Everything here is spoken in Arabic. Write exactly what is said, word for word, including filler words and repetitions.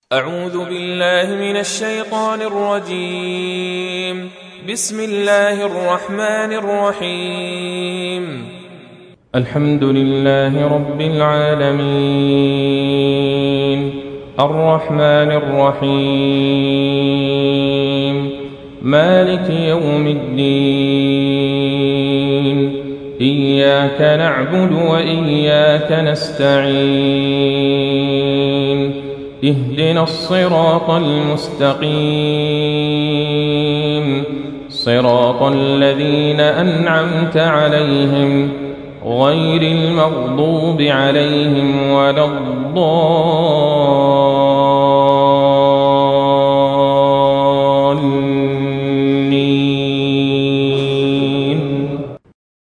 أعوذ بالله من الشيطان الرجيم. بسم الله الرحمن الرحيم. الحمد لله رب العالمين الرحمن الرحيم مالك يوم الدين إياك نعبد وإياك نستعين اهدنا الصراط المستقيم صراط الذين أنعمت عليهم غير المغضوب عليهم ولا الضالين.